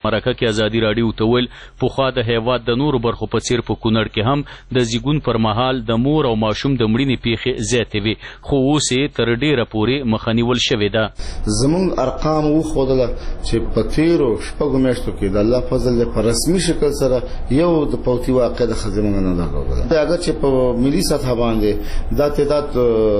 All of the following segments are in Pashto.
مرکه کې ازادي راډیو ته ویل پخوا د هیواد د نورو برخو په څیر په کونړ کې هم د زیږون پر مهال د مور او ماشوم د مړینې پیښې زیاتې وي، خو اوس یې تر ډیره پورې مخه نیول شوې ده. زموږ ارقام وښودله چې په تیرو شپږو میاشتو کې د الله فضل په رسمي شکل سره یو د فوتي واقع د ښځې موږ نه درلودله. اګر چې په ملي سطحه باندې دا تعداد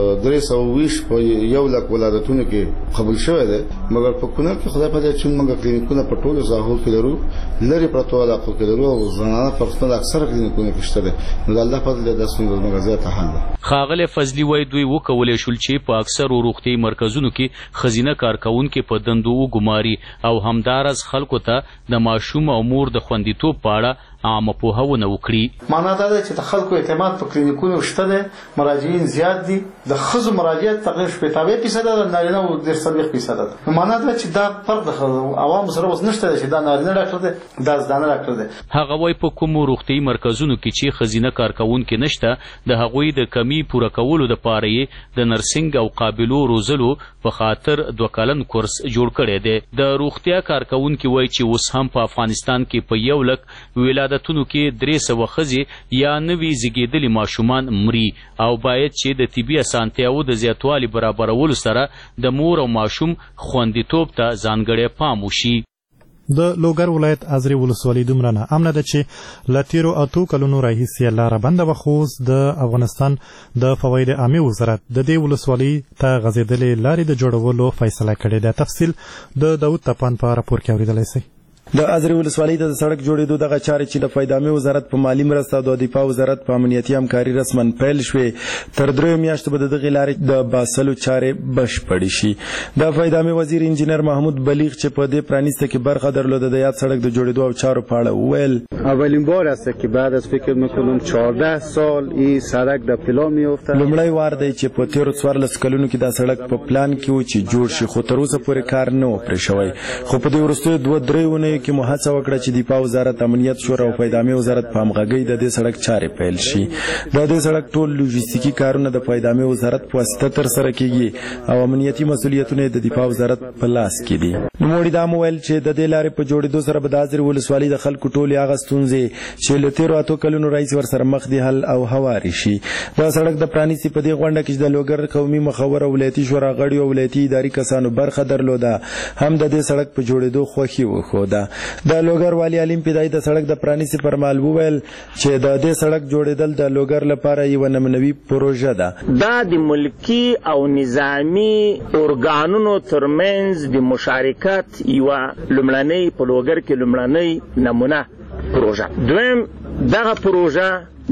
320 په 1,00,000 ولادتونو کې قبول شوی دی، مګر په کونړ کې خدای په دې چې موږ کلینیکونه په ټولو ساحو کې لرو، لري پرتو علاقو کې لرو او زنانه په خپل اکثر کلینیکونه کې شته. نو د الله فضل د څنګه موږ زیاته حل ده. ښاغلی فضلي وایي دوی وکولی شول چې په اکثرو روغتیایي مرکزونو کې ښځینه کارکوونکې په دندو وګماري او همداراز خلکو ته د ماشوم او مور د خوندیتوب په اړه عامه پوهونه وکړي. معنا دا ده چې د خلکو اعتماد په کلینیکونو شته دی، مراجعین زیات دي، د ښځو مراجعت تقریبا 90% ده، نارینه و 40% ده. معنا دا چې دا فرق د عوامو سره اوس نشته چې دا نارینه ډاکټر دی، دا زنانه ډاکټر دی. هغه وایي په کومو روغتیایي مرکزونو کې چې ښځینه کارکوونکې نشته د هغوی د کمی پوره کولو دپاره یې د نرسنګ او قابلو روزلو په خاطر 2 کلن کورس جوړ کړی دی. د روغتیا کارکوونکي وایي چې اوس هم په افغانستان کې په 1,00,000 ولادتونو کې 300 ښځې یا نوي زیږېدلي ماشومان مري او باید چې د طبي اسانتیاوو د زیاتوالي برابرولو سره د مور او ماشوم خوندیتوب ته ځانګړی پام وشي. د لوګر ولایت ازرې ولسوالۍ دومره ناامنه ده چې له تېرو 8 کلونو راهیسې لاره بنده وه، خو اوس د افغانستان د فواید عامې وزارت د دې ولسوالۍ ته غځېدلې لارې د جوړولو فیصله کړې ده. تفصیل د داود تپان په راپور کې اورېدلی شئ. د ازرې ولسوالۍ ته د سړک جوړېدو دغه چارې چې د فواید عامې وزارت په مالي مرسته او د دفاع وزارت په امنیتي همکاري رسما پیل شوې، تر 3 میاشتو به د دغې لارې د باسلو چارې بشپړې شي. د فواید عامې وزیر انجینر محمود بلیغ چې په دې پرانیسته کې برخه درلوده د یاد سړک د جوړېدو او چارو په اړه وویل اولین بار است که بعد از فکر میکنم 14 سال این سړک د پلان میفته. لومړی وار دی چې په تیرو 14 کلونو کې دا سړک په پلان کې و چې جوړ شي، خو تر اوسه پورې کار نه و پرې شوی. خو په دې وروستیو 2-3 اونیو کې مو هڅه وکړه چې دفاع وزارت، امنیت شورا او فواید عامې وزارت په همغږۍ د دې سړک چارې پیل شي. د دې سړک ټول لوژستیکي کارونه د فواید عامې وزارت په واسطه ترسره کیږي او امنیتي مسؤلیتونه د دفاع وزارت په لاس کې دي. نوموړي دا وویل چې د دې لارې په جوړېدو سره به د ازرې ولسوالۍ د خلکو ټولې هغه ستونزې چې له تېرو 8 کلونو راهیسې ورسره مخ دي حل او هوارې شي. دا سړک د پرانیستي په دې غونډه کې چې د لوګر قومي مخور او ولایتي شورا غړي او ولایتي اداري کسانو برخه درلوده، هم د دې سړک په جوړېدو خوښي وښوده. د لوګر والی علیم پیدای د سړک د پرانیستي پر مهال وویل چې د دې سړک جوړېدل د لوګر لپاره یوه نمونوي پروژه ده. دا د ملکي او نظامي ارګانونو ترمنځ د مشارکت یوه لومړنۍ په لوګر کې لومړنۍ نمونه پروژه. دویم دغه پروژه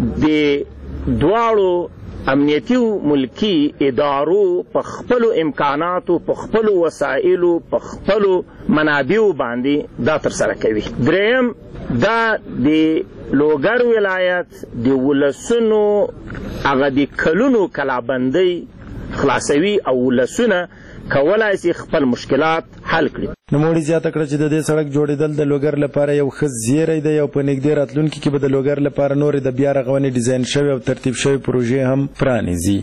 د دواړو امنیتي او ملکی ادارو په خپلو امکاناتو، په خپلو وسایلو، په خپلو منابعو باندې دا ترسره کوي. دریم دا د لوګر ولایت د ولسونو هغه د کلونو کلابندۍ خلاصوي او ولسونه کولای شي خپل مشکلات حل کړي. نوموړي زیاته کړه چې د دې سړک جوړېدل د لوګر لپاره یو ښه زیری دی او په نږدې راتلونکي کې به د لوګر لپاره نورې د بیا رغونې ډیزاین شوې او ترتیب شوې پروژې هم پرانیزي.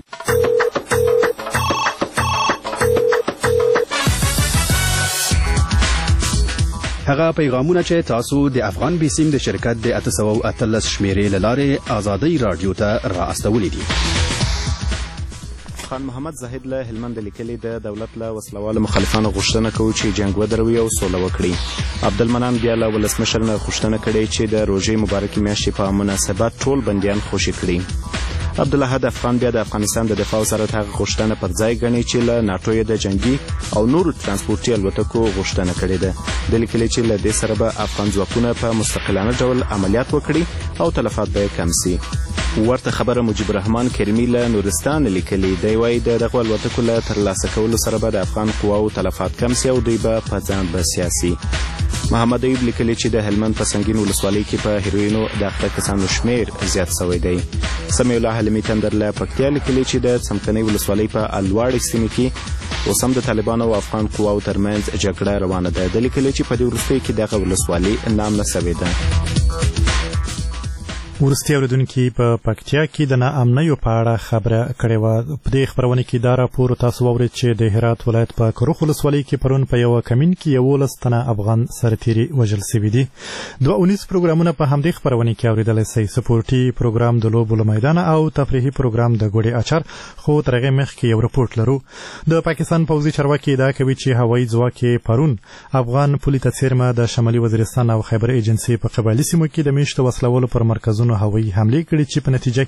هغه پیغامونه چې تاسو د افغان بیسیم د شرکت د 813 شمیرې له لارې آزادۍ رادیو ته را استولې دي. خان محمد زاهد له هلمند لیکلي د دولت له وسلوالو مخالفانو غوښتنه کوي چې جنگ ودروي او سوله وکړي. عبدالمنان بیا له ولسمشر نه غوښتنه کړې چې د روژې مبارکې میاشتې په مناسبت ټول بندیان خوشي کړي. عبدالاحد افغان بیا د افغانستان د دفاع وزارت هغه غوښتنه پر ځای ګڼي چې له ناټو یې د جنګي او نورو ترانسپورتي الوتکو غوښتنه کړې ده. د لیکلي چې له دې سره به افغان ځواکونه په مستقلانه ډول عملیات وکړي او تلفات به کم سي. ورته خبره مجيب الرحمن کریمي له نورستان لیکلي دی، وایي د دغو الوتکو له ترلاسه کولو سره به د افغان قواو تلفات کم سي او دوی به په ځان بسیا سي. محمد ایوب لیکلي چې د هلمند په سنګین ولسوالۍ کې په هیروینو د اخته کسانو شمیر زیات سوی دی. سمیع الله حلمي تندر له پکتیا لیکلي چې د څمکنۍ ولسوالۍ په الواړې سیمې کې اوس هم د طالبانو او افغان قواو ترمنځ جګړه روانه ده. د لیکلي چې په دې وروستیو کې دغه ولسوالۍ نام نه سوې ده. ورستي اوریدونکو په پکتیا کې د ناامنیو په اړه خبره کړې و. په دې خبرونه کې دا راپور تاسو واورئ چې د هرات ولایت په کروخ ولسوالۍ کې پرون په یو کمین کې 11 تنه افغان سرتیري وژل شوي دي. 219 پروګرامونه په همدې خبرونه کې اوریدلی شئ. سپورټي پروګرام د لوبو له میدانه او تفریحي پروګرام د ګوډې اچار. خو تر هغې مخکې یو رپورټ لرو. د پاکستان پوځي چارواکي ادعا کوي چې هوایي ځواک یې پرون افغان پولي ته څیرمه د شمالي وزیرستان او خیبر ایجنسي په قبایلي سیمو کې د میشتو وسلولو پر مرکزونو هوایي حملې کړي چې په نتیجه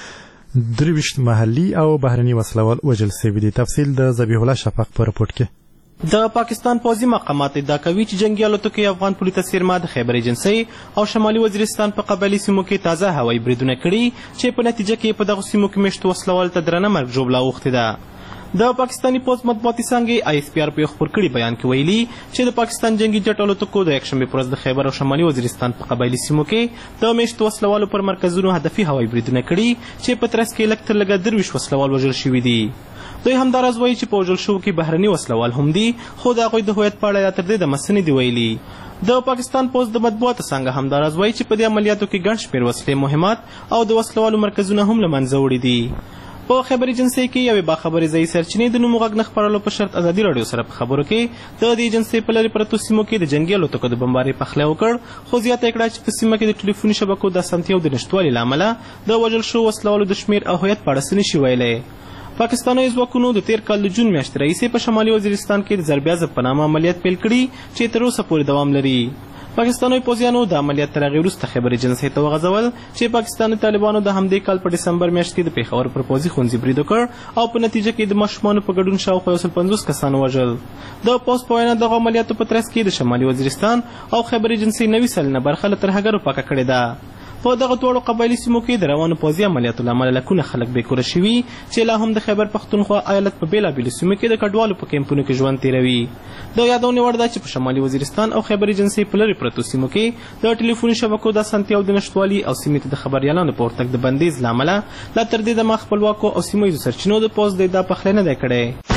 کې 23 محلي او بهرني وسلوال وژل شوي دي. تفصیل د ذبیح الله شفق په رپورټ کې. د پاکستان پوځي مقامات ادعا کوي چې جنگي الوتکې افغان پولي ته څیرمه د خیبر ایجنسي او شمالي وزیرستان په قبایلي سیمو کې تازه هوایي بریدونه کړي چې په نتیجه کې په دغو سیمو کې میشتو وسلوال ته درنه مرګ ژوبله اوښتې ده. د پاکستاني پوځ مطبوعاتي څانګې ISPR په خپور کړي بیان کې ویلي چې د پاکستان جنگي جټ الوتکو د یکشنبې پر ورځ د خیبر او شمالي وزیرستان په قبایلي سیمو کې د میشتو وسلوالو پر مرکزونو هدفي هوایي بریدونه کړي چې په ترڅ کې لږ تر لږه 23 وسلوال وژل شوي دي. دوی همداراز وایي چې په وژل شوو کې بهرني وسلوال هم دي، خو د هغوی د هویت په اړه تر دې دمه څه نه دي ویلي. د پاکستان پوځ د مطبوعاتو څانګه همداراز وایي چې په دې عملیاتو کې ګڼ شمېر وسلې مهمات او د وسلوالو مرکزونه هم له منځه وړي دي. په خبر ایجنسي کې یوې باخبرې ځایي سرچینې د نومو غږ نه خپرولو په شرط ازادي راډیو سره په خبرو کې د دې ایجنسۍ په لرې پرتو سیمو کې د جنګي الوتکو د بمبارۍ پخلی وکړ، خو زیاته یې کړه چې په سیمه کې د ټلیفوني شبکو د اسانتیاو د نشتوالي له امله د وژل شوو وسلوالو د شمېر او هویت په اړه څه نشي ویلی. پاکستاني ځواکونو د تیر کال د جون میاشتې راهیسې په شمالي وزیرستان کې د ضربیازب په نامه عملیات پیل کړي چې تر اوسه پورې دوام لري. پاکستاني پوځیانو د عملیات تر هغې وروسته خیبر ایجنسۍ ته وغځول چې پاکستاني طالبانو د همدې کال په ډسمبر میاشت کې د پېښور پر پوځي ښوونځي برید وکړ او په نتیجه کې د ماشومانو په ګډون شاوخوا 150 کسان وژل. د پوځ په وینا دغه عملیاتو په ترڅ کې د شمالي وزیرستان او خیبر ایجنسۍ 90 سلنه برخه له ترهګرو پاکه کړې ده. په دغه دواړو قبایلي سیمو کې د روانو پوځي عملیاتو له امله لکونه خلک بېکوره شوي چې لا هم د خیبر پښتونخوا ایالت په بېلابېلو سیمو کې د کډوالو په کیمپونو کې ژوند تېروي. د یادونې وړ ده چې په شمالي وزیرستان او خیبر ایجنسۍ په لرې پرتو سیمو کې د ټلیفوني شبکو د اسانتیاو د نشتوالي او سیمې ته د خبریالانو په ورتګ د بندیز له امله لا تر دې دمه خپلواکو او سیمه ییزو سرچینو د پوځ د ادعا پخلی نه دی کړی.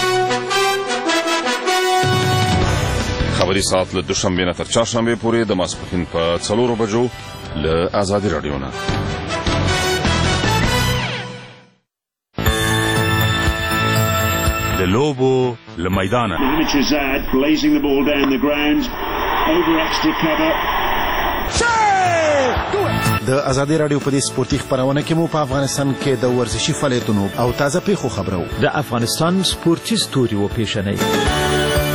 خبري ساعت له دوشنبې نه تر چهارشنبې پورې د ماسپښین په 4 بجو له آزادي راډیو نه. د لوبو له میدانه د آزادي راډیو په دې سپورتي خبرونه کې مو په افغانستان کې د ورزشي فعالیتونو او تازه پیښو خبرو د افغانستان سپورتي ستوري و پیښنۍ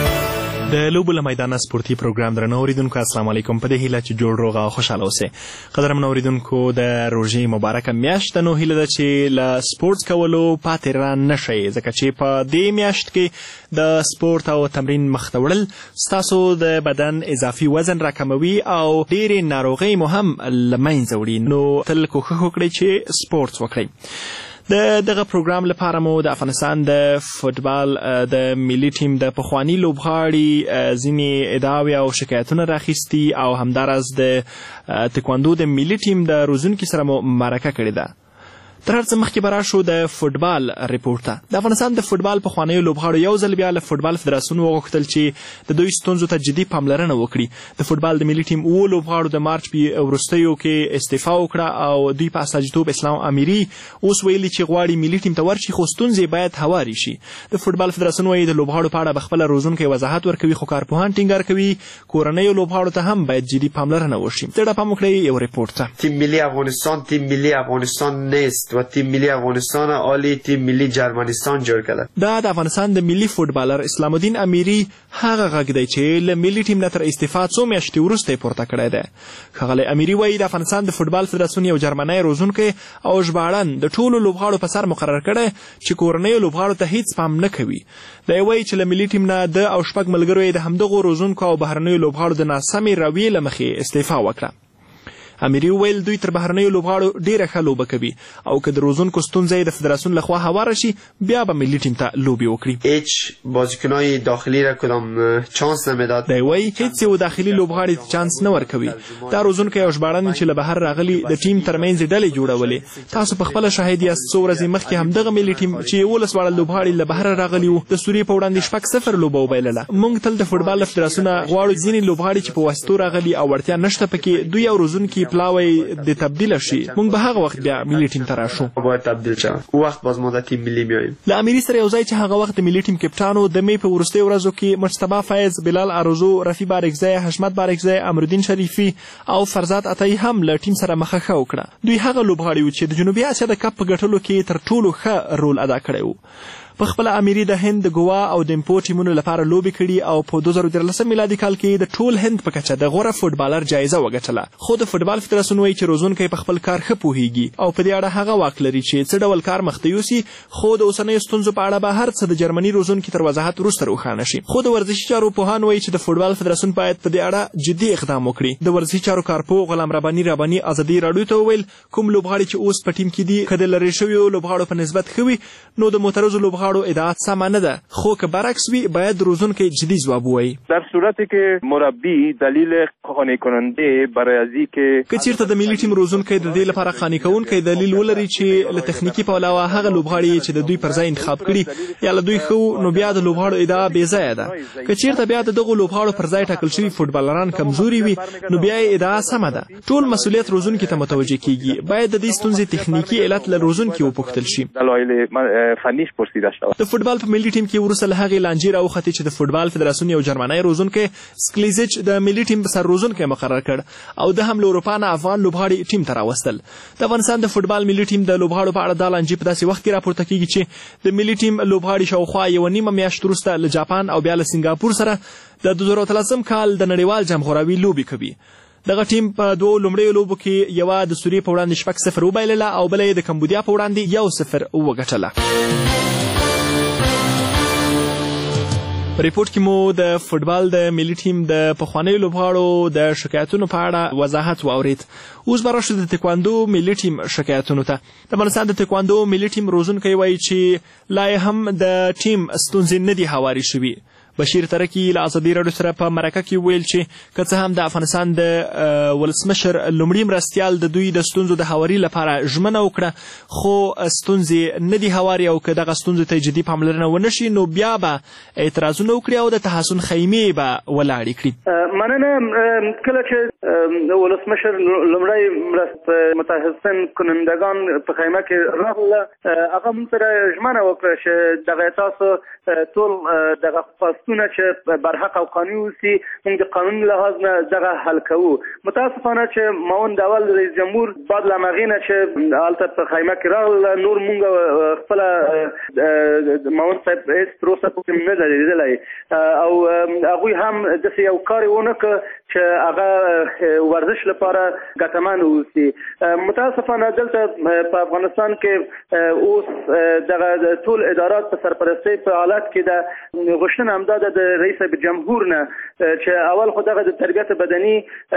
د لوبو له میدانه سپورتي پروګرام درنو اوریدونکو السلام علیکم. په دې هیله چې جوړ روغ او خوشحاله اوسئ. قدرمنو اوریدونکو د روژې مبارکه میاشت ده، نو هیله ده چې له سپورټ کولو پاتې را نشئ، ځکه چې په دې میاشت کې د سپورت او تمرین مخ ته وړل ستاسو د بدن اضافي وزن راکموي او ډېرې ناروغۍ مو هم له منځه وړي. نو تل کوښښ وکړئ چې سپورت وکړئ. د دغه پروګرام لپاره مو د افغانستان د فوټبال د ملي ټیم د پخواني لوبغاړي ځینې ادعاوې او شکایتونه راخیستي او همداراز د تکواندو د ملي ټیم د روزونکي سره مو مرکه کړې ده. تر هر څه مخکې به راشو د فوټبال ریپورټ ته. د افغانستان د فوټبال پخوانیو لوبغاړو یو ځل بیا له فوټبال فدراسیون وغوښتل چې د دوی ستونزو ته جدي پاملرنه وکړي. د فوټبال د ملي ټیم 7 لوبغاړو د مارچ په وروستیو کې استعفا وکړه او دوی په استازیتوب اسلام اميري اوس ویلي چې غواړي ملي ټیم ته ورشي، خو ستونزې باید هواري شي. د فوټبال فدراسیون وایي د لوبغاړو په اړه به خپله روزونکی وضاحت ورکوي، خو کارپوهان ټینګار کوي کورنیو لوبغاړو ته هم باید جدي پاملرنه وشي. زړه پام وکړئ یو ریپورټ ته. تیم ملی افغانستان تیم ملی افغانستان نیست و تیم ملی افغانستان عالی تیم ملی جرمنستان جوړ کړه. دا د افغانستان د ملي فوټبالر اسلام الدین اميري هغه غږ دی چې له ملي ټیم نه تر استعفا څو میاشتې وروسته پورته کړی دی. ښاغلی اميري وایي د افغانستان د فوټبال فدراسیون یو جرمنی روزونکی او ژباړن د ټولو لوبغاړو په سر مقرر کړی چې کورنیو لوبغاړو ته هیڅ پام نه کوي. دی وایي چې له ملي ټیم نه د او شپږ ملګرو یې د همدغو روزونکو او بهرنیو لوبغاړو د ناسمې رویې له مخې استعفا وکړه. اميري وویل دوی تر بهرنیو لوبغاړو ډېره ښه لوبه کوي او که د روزونکو ستونزه یې د فدراسیون لخوا هواره شي بیا به ملي ټیم ته لوبې وکړي. هیچ بازیکنای داخلي را کدام چانس نمیداد. دی وایي هیڅ یو داخلي لوبغاړي چانس نه ورکوي. دا روزونکی او ژباړن چې له بهر راغلي د ټیم ترمنځ ډلې جوړولې. تاسو په خپله شاهد یاست څو ورځې مخکې همدغه ملي ټیم چې 11 واړه لوبغاړي له بهر راغلي وو د سوریې په وړاندې 6-0 لوبه وبایلله. موږ تل د فوټبال له فدراسیونه غواړو ځینې لوبغاړي چې په واسطو راغلي او وړتیا نشته پکې دوی او روزونکي پلاوی د تبدیل شي موږ به هغه وخت بیا ملي ټیم ته راشو. باید تبدیل شوه وخت باز ما د تیم ملي میایم. له اميري سره یو ځای چې هغه وخت د ملي ټیم کپټانو د می په وروستیو ورځو کې مجتبی فیض، بلال ارزو، رفیع بارکزی، حشمت بارکزی، امرالدین شریفي او فرزاد عطایی هم له ټیم سره مخه ښه وکړه. دوی هغه لوبغاړي وو چې د جنوبي اسیا د کپ په ګټلو کې تر ټولو ښه رول ادا کړی وو. په خپل اميري د هند، ګوا او د امپو ټیمونو لپاره لوبې کړي او په 2013 میلادي کال کې د ټول هند په کچه د غوره فوټبالر جایزه وګټله. خو د فوټبال فدراسیون وایي چې روزونکی په خپل کار ښه پوهیږي او په دې اړه هغه واک لري چې څه ډول کار مخته یوسي، خو د اوسنیو ستونزو په اړه به هر څه د جرمني روزونکي تر وضاحت وروسته روښانه شي. خو د ورزشي چارو پوهان وایي چې د فوټبال فدراسیون باید په دې اړه جدي اقدام وکړي. د ورزشي چارو کارپوه غلام رباني ازادي راډیو ته وویل کوم لوبغاړي چې اوس په ټیم کې دي که د لرې شویو لوبغاړو په نسبت ښه وي نو د معترضو لوبغاړو ادعات سمه نه ده، خو که برعکس وي باید روزونکی جدی جواب ووایي. در صورتی که مربی دلیل قانع کننده برای ازی که چیرته د ملي ټیم روزونکی د دې لپاره قانع کوونکی دلیل ولري چې له تخنیکي په علاوه هغه لوبغاړي چې د دوی پر ځای انتخاب کړي یا له دوی ښه نو بیا د لوبغاړو ادعا بې ځایه ده. که چیرته بیا د دغو لوبغاړو پر ځای ټاکل شوي فوټبالران کمزوري وي نو بیا یې ادعا سمه ده. ټول مسؤلیت روزونکي ته متوجه کیږي. باید د دې ستونزې تخنیکي علت له روزونکي وپوښتل شي. دلایل فنیش پرسیده شود. د فوټبال په ملي ټیم کې وروسته له هغې لانجې راوختې چې د فوټبال فدراسیون یو جرمنی روزونکی سکلیزیچ د ملي ټیم سر روزونکی مقرر کړ او د هم له اروپا نه افغان لوبغاړي ټیم ته راوستل. د افغانستان د فوټبال ملي ټیم د لوبغاړو په اړه دا لانجې په داسې وخت کې راپورته کیږي چې د ملي ټیم لوبغاړي شاوخوا یوه نیمه میاشت وروسته له جاپان او بیا له سنګاپور سره د 2013 کال د نړیوال جام غوراوي لوبې کوي. دغه ټیم په دوو لومړیو لوبو کې یوه د سوریې په وړاندې 6-0 وبایلله او بله یې د کمبودیا په وړاندې 1-0 وګټله. په ریپورټ کې مو د فوټبال د ملي ټیم د پخوانیو لوبغاړو د شکایتونو په اړه وضاحت واورید. اوس به راشو د تکواندو ملي ټیم شکایتونو ته. د افغانستان د تکواندو ملي ټیم روزونکی وایي چې لا یې هم د ټیم ستونزې نه دي هواري شوي. بشیر ترکی له ازادي راډیو سره په مرکه کې ویل چې که څه هم د افغانستان د ولسمشر لومړي مرستیال د دوی د ستونزو د هواري لپاره ژمنه وکړه خو ستونزې نه دي هواري او که دغه ستونزو ته جدي پاملرنه ونه شي نو بیا به اعتراضونه وکړي او د تحسن خیمې به ولاړې کړي. مننه. کله چې ولسمشر لومړی متحسن کنندگان په خیمه کې راغله هغه موږ سره ژمنه وکړه چې دغه تاسو ټول دغه پاستونه چې برحق او قانوني اوسي موږ د قانون لحاظ نه دغه حل کوو. متاسفانه چې ماون د اول رئیس جمهور بعد له هغې نه چې هلته په خیمه کې راغله نور موږ خپله ماون صاحب هېڅ تر اوسه پورې نه ده لیدلی او هغوی هم داسې یو کار یې ونه کړ چې هغه ورزش لپاره ګټمن اوسي. متاسفانه دلته په افغانستان کې اوس دغه ټول ادارات په سرپرستۍ په حالت کې ده. غوښتنه همدا ده د رئیس جمهور نه چې اول خو دغه د تربیت بدني